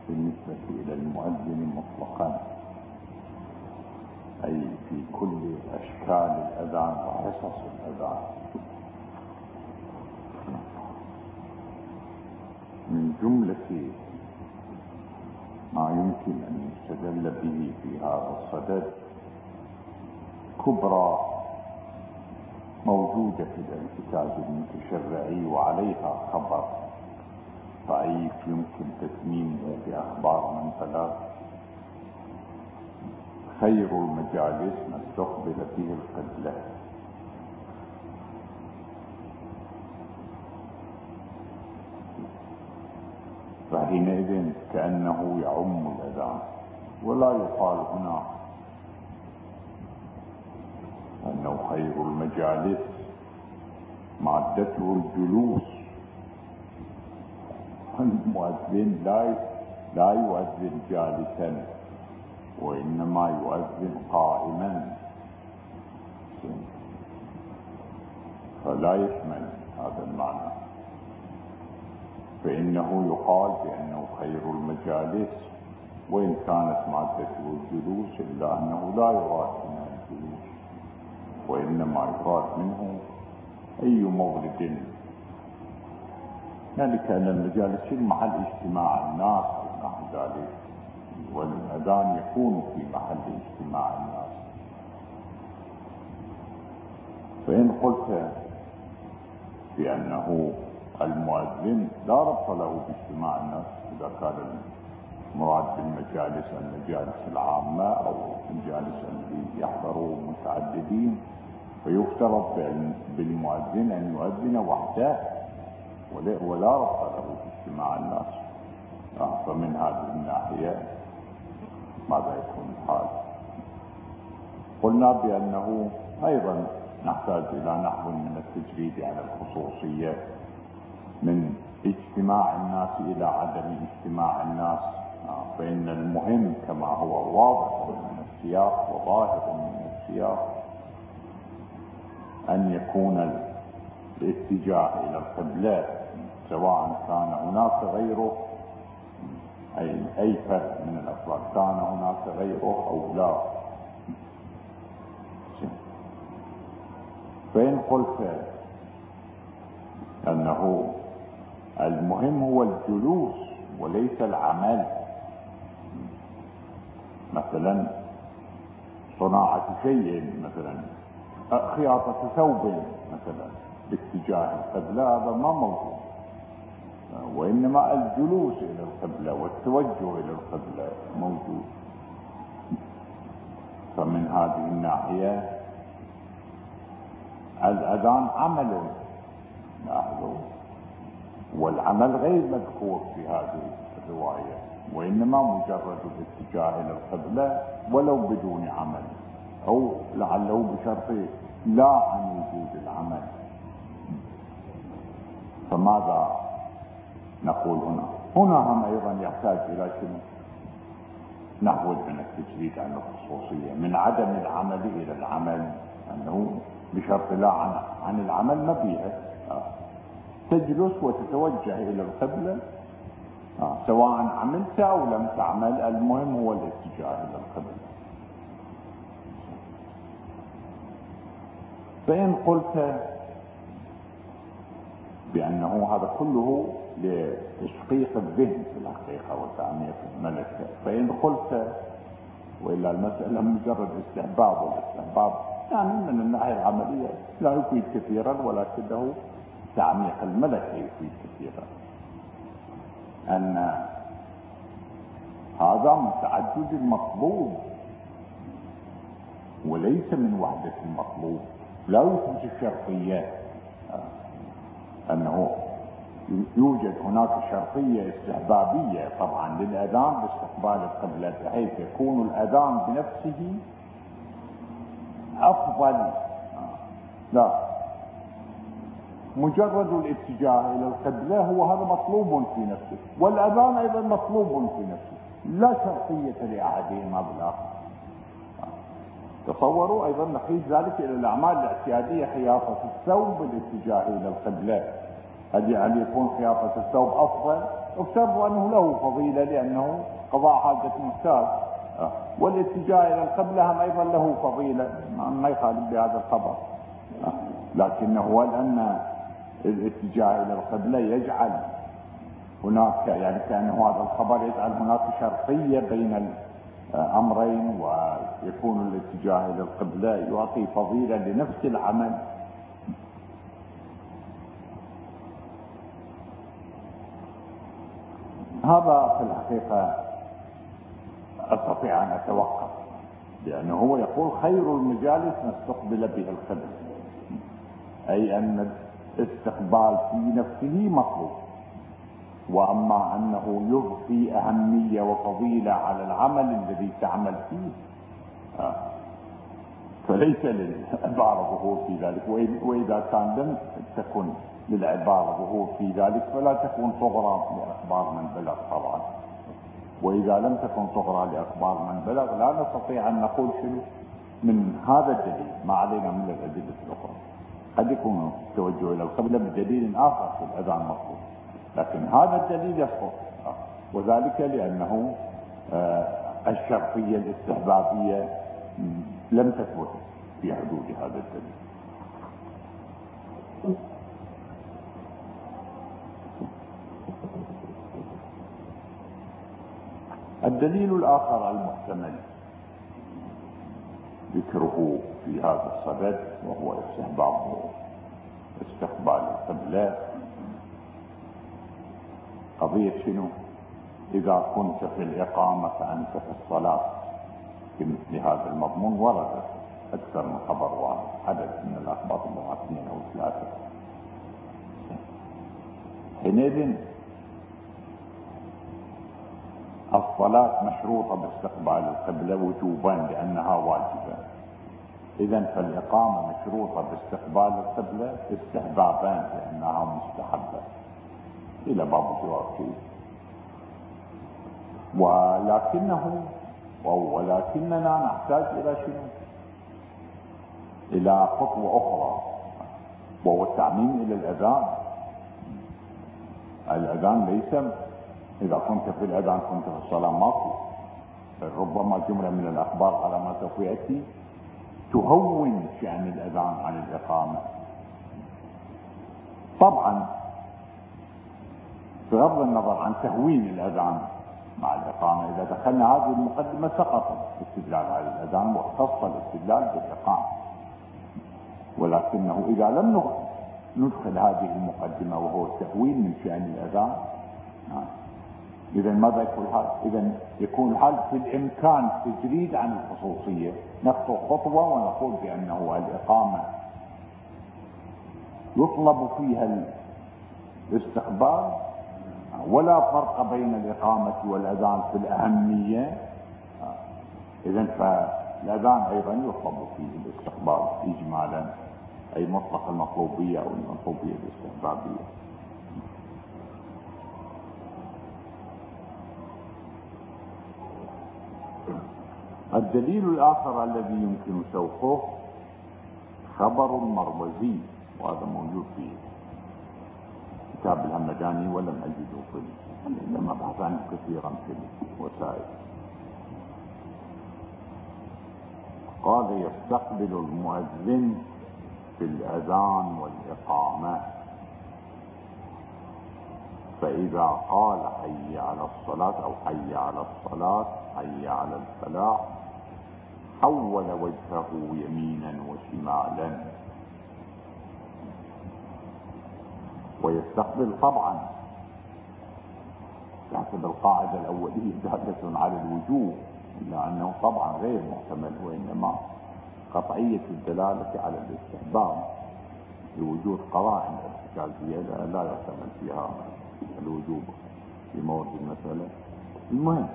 بالنسبة إلى المؤذن مطلقا، أي في كل أشكال الأذان وحصص الأذان. من جملة ما يمكن أن يستدل به في هذا الصدد كبرى موجودة في الكتاب المتشرعي، وعليها خبر ضعيف يمكن تتميمه بأخبار من بلغ: خير المجالس ما استقبل به القبلة. فحينئذ كأنه يعم الأذان، ولا يقال هنا أنه خير المجالس مادته الجلوس. المؤذن لا يؤذن جالسا، وإنما يؤذن قائما، فلا يشمل هذا المعنى. فإنه يقال بأنه خير المجالس وإن كانت مادته الجلوس، إلا أنه لا يراد منه الجلوس، وإنما يراد منه أي مورد، يعني كأن المجالس في محل اجتماع الناس ونحو ذلك، والأذان يكون في محل اجتماع الناس. فإن قلت بأنه المؤذن لا ربط له باجتماع الناس، إذا كان المراد بالمجالس المجالس العامة أو المجالس التي يحضروا متعددين، فيفترض بالمؤذن أن يؤذن وحده ولا ربط له باجتماع الناس. فمن هذه الناحية ماذا يكون الحال؟ قلنا بأنه أيضا نحتاج إلى نحو من التجريد على الخصوصية، من اجتماع الناس إلى عدم اجتماع الناس. فإن المهم كما هو واضح من السياق وظاهر من السياق أن يكون الاتجاه إلى القبلة، سواء كان هناك غيره، أي فرد من الأفراد كان هناك غيره أو لا. فإن قلت أنه المهم هو الجلوس وليس العمل، مثلا صناعة شيء، مثلا خياطة ثوب مثلا باتجاه القبلة، هذا ما موجود، وإنما الجلوس إلى القبلة والتوجه إلى القبلة موجود. فمن هذه الناحية الأذان عمل لاحظوا، والعمل غير مذكور في هذه الرواية، وإنما مجرد الاتجاه إلى القبلة ولو بدون عمل، أو لعله بشرط لا عن وجود العمل. فماذا نقول هنا؟ هنا هم أيضا يحتاج إلى شنو؟ نحو من التجريد عن الخصوصية، من عدم العمل إلى العمل، أنه بشرط لا عن العمل ما فيها. تجلس وتتوجه إلى القبلة، سواء عملت أو لم تعمل، المهم هو الاتجاه إلى القبلة. فإن قلت بأنه هذا كله لتشقيق الذهن في الحقيقة وتعميق الملكة، فإن قلت وإلا المسألة مجرد استحباب، والاستحباب يعني من الناحية العملية لا يفيد كثيرا، ولكنه تعميق الملكة يفيد كثيرا، أن هذا من تعدد المطلوب وليس من وحدة المطلوب. لا يوجد الشرطية، أنه يوجد هناك شرطية استحبابية طبعا للأذان باستقبال القبلة، بحيث يكون الأذان بنفسه أفضل. لا، مجرد الاتجاه إلى القبلة هو هذا مطلوب في نفسه، والأذان أيضا مطلوب في نفسه، لا شرطية لأحدهما بالآخر. تصوروا أيضا نقيس ذلك إلى الأعمال الاعتيادية، خياطة الثوب بالاتجاه إلى القبلة، هل يكون خياطة الثوب أفضل افترض أنه له فضيلة لأنه قضاء حاجة محتاج، والاتجاه إلى القبلة هم أيضا له فضيلة، ما يخالف بهذا الخبر. لكنه هل أن الاتجاه إلى القبلة يجعل هناك، يعني كأنه هذا الخبر يجعل هناك شرطية بين الأمرين، ويكون الاتجاه إلى القبلة يعطي فضيلة لنفس العمل؟ هذا في الحقيقة أستطيع أن أتوقف، لأنه هو يقول خير المجالس ما استقبل به القبلة، أي أن الاستقبال في نفسه مطلوب، وأما أنه يضفي أهمية وفضيلة على العمل الذي تعمل فيه فليس للعبارة ظهور في ذلك. وإذا كان لم تكن للعبارة ظهور في ذلك فلا تكون صغرى لأخبار من بلغ طبعا. وإذا لم تكن صغرى لأخبار من بلغ لا نستطيع أن نقول شنو من هذا الدليل، ما علينا من الأدلة الأخرى. قد يكون التوجه إلى القبلة بدليل آخر في الأذان مطلوب، لكن هذا الدليل يسقط، وذلك لأنه الشرطية الاستحبابية لم تثبت في حدود هذا الدليل. الدليل الآخر المحتمل ذكره في هذا الصدد وهو استقبال القبلة، قضية شنو؟ إذا كنت في الإقامة فأنت في الصلاة، في مثل هذا المضمون وردت أكثر من خبر واحد، عدد من الأخبار 2 أو 3. حينئذ الصلاة مشروطة باستقبال القبلة وجوبا لأنها واجبة، إذن فالإقامة مشروطة باستقبال القبلة استحبابا لأنها مستحبة إلى باب الجواب فيه. ولكننا نحتاج إلى شنو؟ إلى خطوة أخرى، وهو التعميم إلى الأذان. الأذان ليس إذا كنت في الأذان كنت في الصلاة ماكو، ربما جملة من الأخبار على ما سوف يأتي تهون شأن الأذان عن الإقامة. طبعا بغض النظر عن تهوين الأذان مع الإقامة، إذا دخلنا هذه المقدمة سقط الاستدلال على الأذان واختص الاستدلال بالإقامة. ولكنه إذا لم ندخل هذه المقدمة وهو التهوين من شأن الأذان، إذا ماذا يكون الحال؟ إذا يكون الحال في الإمكان تجريد عن الخصوصية، نخطو خطوة ونقول بأنه الإقامة يطلب فيها الاستقبال، ولا فرق بين الإقامة والأذان في الأهمية. إذا فالأذان أيضا يطلب فيه الاستقبال إجمالا، أي مطلق المطلوبية أو المطلوبية الاستحبابية. الدليل الآخر الذي يمكن سوقه خبر المروزي، وهذا موجود في كتاب الهمداني ولم أجده لم أبحث عنه كثيرا في الوسائل. قال يستقبل المؤذن في الأذان والإقامة، فإذا قال حي على الصلاة أو حي على الصلاة حي على الفلاح حول وجهه يمينا وشمالا. ويستقبل طبعا تحسب القاعدة الأولية دالة على الوجوب، إلا أنه طبعا غير محتمل، وإنما قطعية الدلالة على الاستحباب لوجود قرائن احتجاجية لا يحتمل فيها الوجوب في مورد المسألة. المهم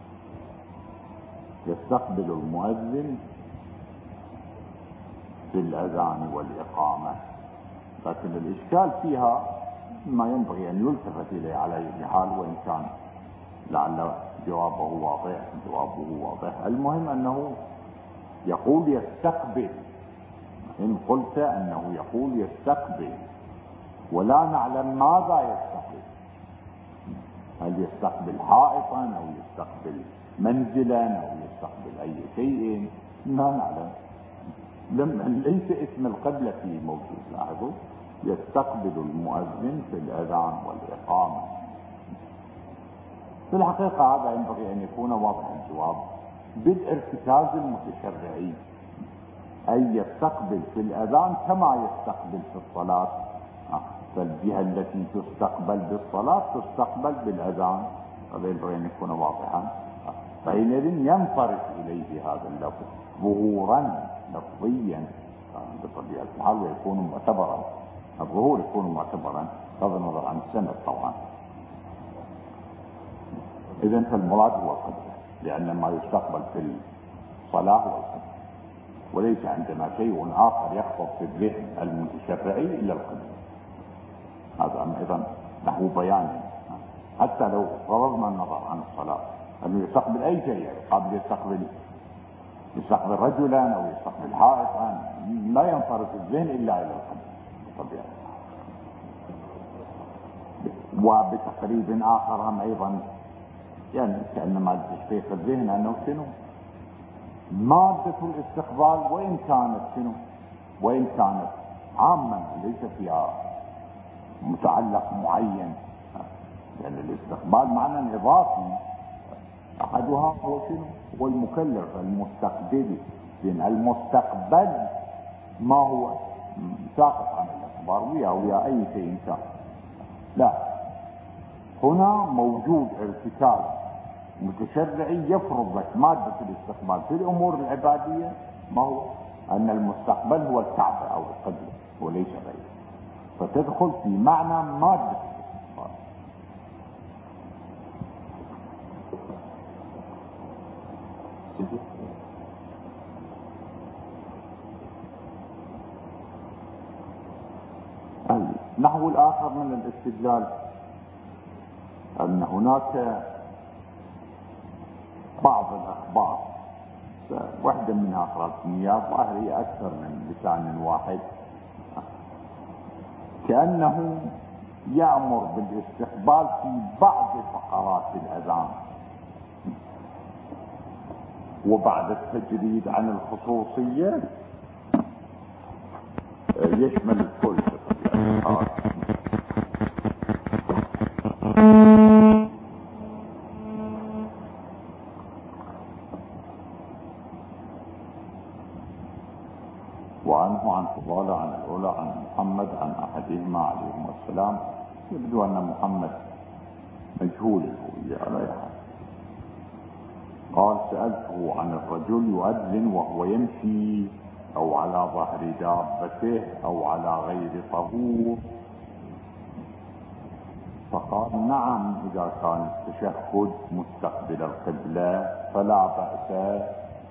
يستقبل المؤذن في الأذان والإقامة، لكن الإشكال فيها ما ينبغي أن يلتفت إليه على أي حال، وإن كان لعل جوابه واضح. المهم أنه يقول يستقبل. إن قلت أنه يقول يستقبل ولا نعلم ماذا يستقبل، هل يستقبل حائطا أو يستقبل منزلا أو يستقبل أي شيء؟ ما نعلم. ليس اسم القبلة فيه موجود. لاحظوا، يستقبل المؤذن في الأذان والإقامة. في الحقيقة هذا ينبغي أن يكون واضح الجواب بالارتكاز المتشرعي، أي يستقبل في الأذان كما يستقبل في الصلاة. فالجهة التي تستقبل بالصلاة تستقبل بالأذان، هذا ينبغي أن يكون واضحا. فحينئذ ينصرف إليه هذا اللفظ ظهورا لفظيا بطبيعة الحال ويكون معتبرا. الظهور يكون معتبرا بغض النظر عن السند طبعا. إذن فالمراد هو القبلة، لأن ما يستقبل في الصلاة هو القبلة، وليس عندنا شيء آخر يخطر في الذهن المتشرعي إلا القبلة. هذا أيضا له بيان. حتى لو فرضنا النظر عن الصلاة أنه يستقبل أي شيء، قبل يستقبل رجلا أو يستقبل حائطا، لا ينصرف الذهن إلا إلى القبلة بطبيعة. وبتقريب آخر هم أيضا يعني كأنما تشفيق الذهن أنه شنو مادة الاستقبال، وإن كانت شنو، وإن كانت عامة ليس فيها متعلق معين، لأن الاستقبال معنى إضافي. أحدها هو شنو؟ هو المكلف المستقبل. لأن المستقبل ما هو ساقط عن الإخبار ويا أي شيء كان. لا، هنا موجود ارتكاز متشرعي يفرض لك مادة الاستقبال في الأمور العبادية، ما هو أن المستقبل هو الكعبة أو القبلة وليس غيره، فتدخل في معنى مادة الاستقبال. النحو الآخر من الاستدلال أن هناك بعض الأخبار، واحدة منها رسميات ظاهرية أكثر من لسان واحد، كأنه يأمر بالاستقبال في بعض فقرات الأذان، وبعد التجريد عن الخصوصية يشمل الكل. وعنه عن فضالة عن الأولى عن محمد عن أحدهما عليهما السلام. يبدو أن محمد مجهول الهوية على أي حال. قال: سألته عن الرجل يؤذن وهو يمشي أو على ظهر دابته أو على غير طهور، فقال: نعم، إذا كان التشهد مستقبل القبلة فلا بأس.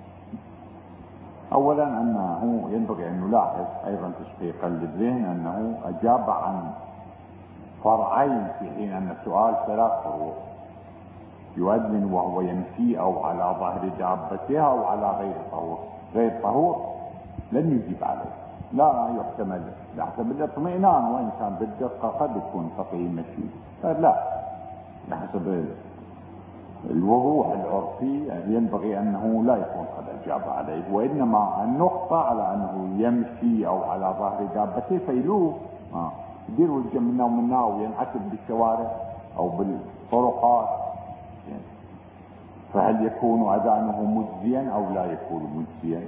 أولا أنه ينبغي أن نلاحظ أيضا تشقيقا للذهن أنه أجاب عن فرعين، في حين أن السؤال 3 فروع: يؤذن وهو يمشي أو على ظهر دابته أو على غير طهور. غير طهور لن يجيب عليه، لا يحتمل الاطمئنان، وإن كان بالدقة قد يكون فقيه مشي، لا، بحسب الوضوح العرفي ينبغي أنه لا يكون قد أجاب عليه، وإنما النقطة على أنه يمشي أو على ظهر دابته فيلوه يدير وجه منا ومنا وينعكس بالشوارع أو بالطرقات، فهل يكون أذانه مجزيا أو لا يكون مجزيا؟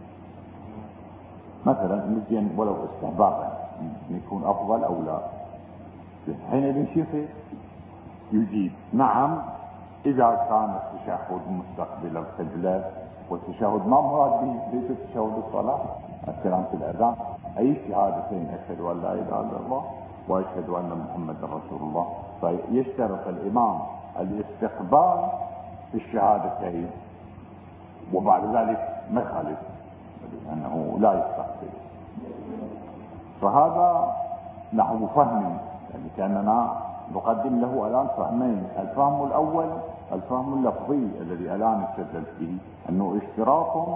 مثلا مجزيا ولو استحبابا يكون أفضل أو لا. حينئذ شيخ يجيب: نعم، إذا كان التشهد مستقبل القبلة، والتشهد ما مراد به ليس تشهد الصلاة، الكلام في الأذان أي شهادتين: أشهد أن لا إله إلا الله وأشهد أن محمدا رسول الله، فيشترط الإمام الاستقبال في الشهادتين، وبعد ذلك ما يخالف أنه لا يستقبل. فهذا نحو فهم، يعني كأننا نقدم له الآن فهمين: الفهم الأول الفهم اللفظي الذي الآن نستدل به، أنه اشتراط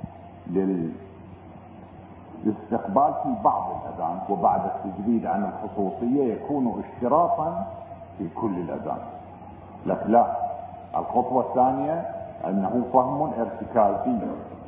للاستقبال في بعض الأذان، وبعد التجريد عن الخصوصية يكون اشتراطا في كل الأذان. لك لا، الخطوة الثانية أنه فهم ارتكازي،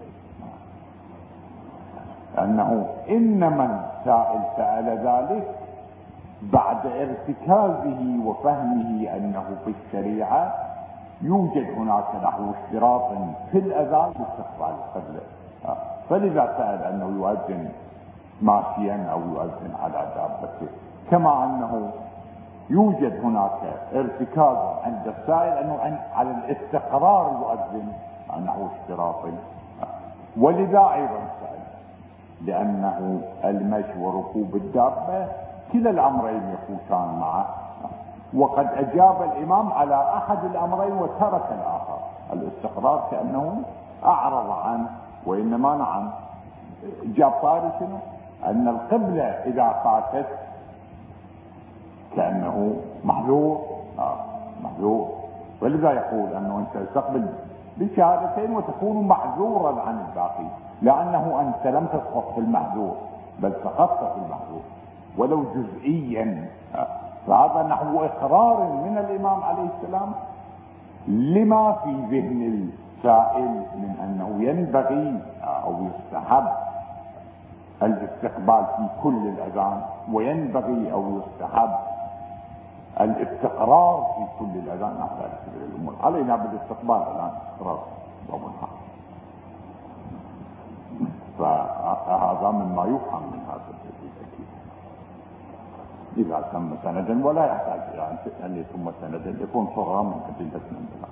أنه إنما السائل سأل ذلك بعد ارتكازه وفهمه أنه في الشريعة يوجد هناك نحو اشتراط في الأذان باستقبال القبلة، فلذا سأل أنه يؤذن ماشيا أو يؤذن على دابته، كما أنه يوجد هناك ارتكاز عند السائل أنه على الاستقرار يؤذن نحو اشتراط، ولذا أيضا سأل لأنه المشي وركوب الدابة كلا الأمرين يفوتان معه، وقد أجاب الإمام على أحد الأمرين وترك الآخر. الاستقرار كأنه أعرض عنه، وإنما نعم جاب طاري شنو؟ أن القبلة إذا فاتت كأنه محذور، محذور، ولذا يقول أنه أنت تستقبل بشهادتين وتكون معذورا عن الباقي، لأنه أنت لم تسقط في المحذور بل سقطت في المحذور ولو جزئيا. فهذا نحو إقرار من الإمام عليه السلام لما في ذهن السائل من أنه ينبغي أو يستحب الاستقبال في كل الأذان، وينبغي أو يستحب الاستقرار في كل الأذان. نحو ذلك الأمور علينا بالاستقبال الآن استقرار ضمنها، فهذا مما يفهم من هذا الحديث أكيد. إذا تم سندا ولا يحتاج إلى أن يتم سندا، يكون صغرى من أدلة من ذلك.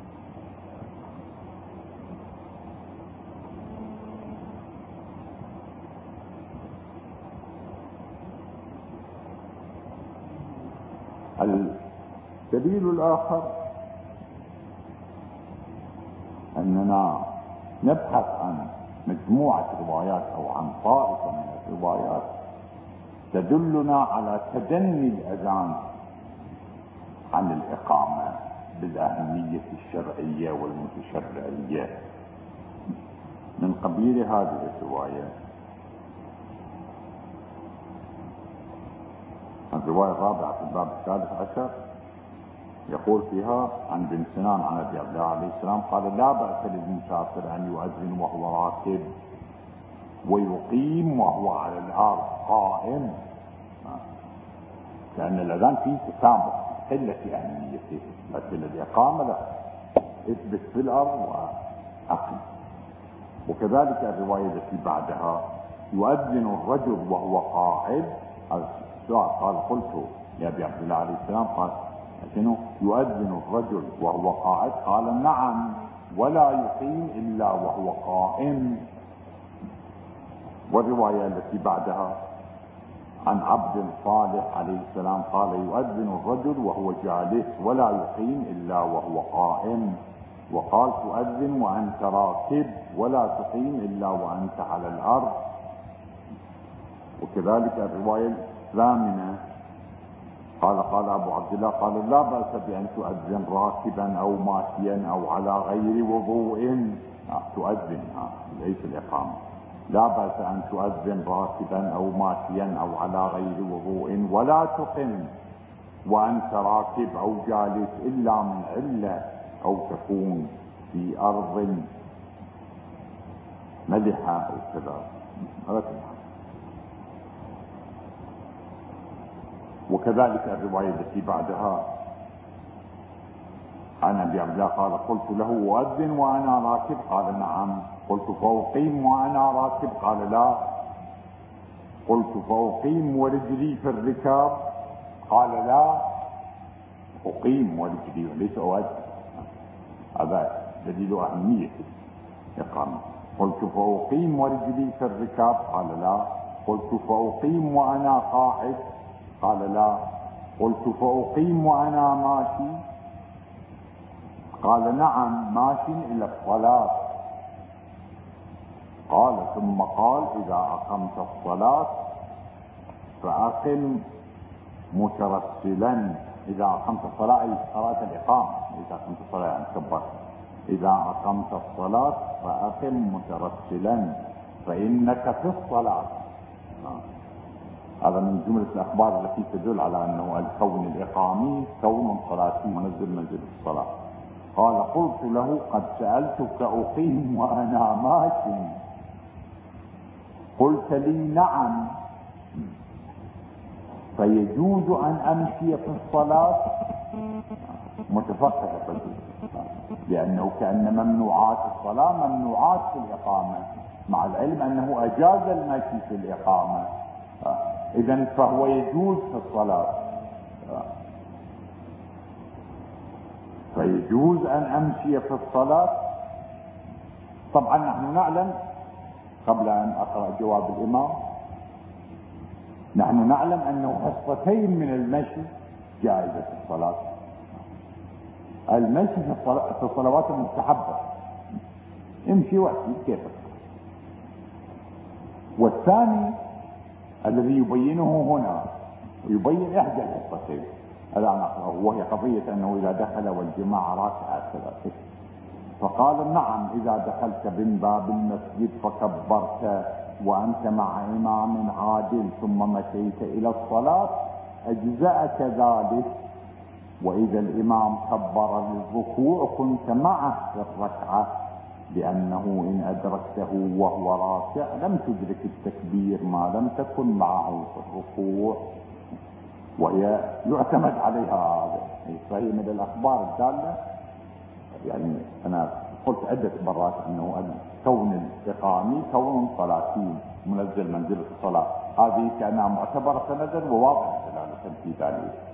الدليل الآخر أننا نبحث عن مجموعة روايات أو عن طائفة من الروايات تدلنا على تدني الأذان عن الإقامة بالأهمية الشرعية والمتشرعية. من قبيل هذه الرواية الرواية الرابعة في الباب 13 يقول فيها عن بن سنان عن ابي عبد الله عليه السلام قال: لا بأس للمسافر أن يؤذن وهو راكب ويقيم وهو على الأرض قائم، لأن الأذان فيه تسامح قلة أهميته، لكن الإقامة لا، اثبت في الأرض وأقم. وكذلك الرواية التي بعدها يؤذن الرجل وهو قاعد. السؤال قال: قلت لأبي عبد الله عليه السلام قال: يؤذن الرجل وهو قاعد؟ قال: نعم، ولا يقيم إلا وهو قائم. والرواية التي بعدها عن عبد صالح عليه السلام قال: يؤذن الرجل وهو جالس ولا يقيم إلا وهو قائم. وقال: تؤذن وأنت راكب ولا تقيم إلا وأنت على الأرض. وكذلك الرواية الثامنة قال أبو عبد الله قال: لا بأس بأن تؤذن راكبا أو ماشيا أو على غير وضوء. تؤذن ليس الإقامة. لا بأس أن تؤذن راكبا أو ماشيا أو على غير وضوء، ولا تقم وأنت راكب أو جالس إلا من علة أو تكون في أرض ملحة أو كذا. وكذلك الرواية التي بعدها عن ابي عبد الله قال: قلت له: أؤذن وأنا راكب؟ قال: نعم. قلت: فأقيم وأنا راكب؟ قال: لا. قلت: فأقيم ورجلي في الركاب؟ قال: لا، أقيم ورجلي وليس أؤذن. هذا دليل أهمية الإقامة. قلت: فأقيم ورجلي في الركاب؟ قال: لا. قلت: فأقيم وأنا قاعد؟ قال: لا. قلت: فأقيم وأنا ماشي؟ قال: نعم، ماشي إلى الصلاة. قال: ثم قال: إذا أقمت الصلاة فأقم مترسلا. إذا أقمت الصلاة أي صلاة الإقامة، إذا أقمت الصلاة يعني كبر. إذا أقمت الصلاة فأقم مترسلا فإنك في الصلاة. هذا من جملة الأخبار التي تدل على أنه الكون الإقامي كون صلاتي منزل منزل الصلاة. قال قلت له قد سألتك أقيم وأنا ماشي، قلت لي نعم، فيجوز أن أمشي في الصلاة؟ متفقه الرجل، لأنه كأن ممنوعات الصلاة ممنوعات في الإقامة، مع العلم أنه أجاز المشي في الإقامة، إذن فهو يجوز في الصلاة، فيجوز أن أمشي في الصلاة. طبعا نحن نعلم، قبل أن أقرأ جواب الإمام، نحن نعلم أنه حصتين من المشي جائزة في الصلاة. المشي في الصلوات المستحبة، امشي واحكي كيفك. والثاني الذي يبينه هنا ويبين إحدى الحصتين الآن أقرأه، وهي قضية أنه إذا دخل والجماعة راكعة ثلاثة، فقال نعم إذا دخلت من باب المسجد فكبرت وأنت مع إمام عادل ثم مشيت إلى الصلاة أجزأك ذلك، وإذا الإمام كبر للركوع كنت معه في الركعة، لأنه إن أدركته وهو راكع لم تدرك التكبير ما لم تكن معه في الركوع، وهي يعتمد عليها هذا. فهي من الأخبار الدالة، يعني أنا قلت عدة مرات أنه الكون الإقامي كون صلاتي منزل منزل الصلاة، هذه كانها معتبرة نزل وواضح دلالة في ذلك.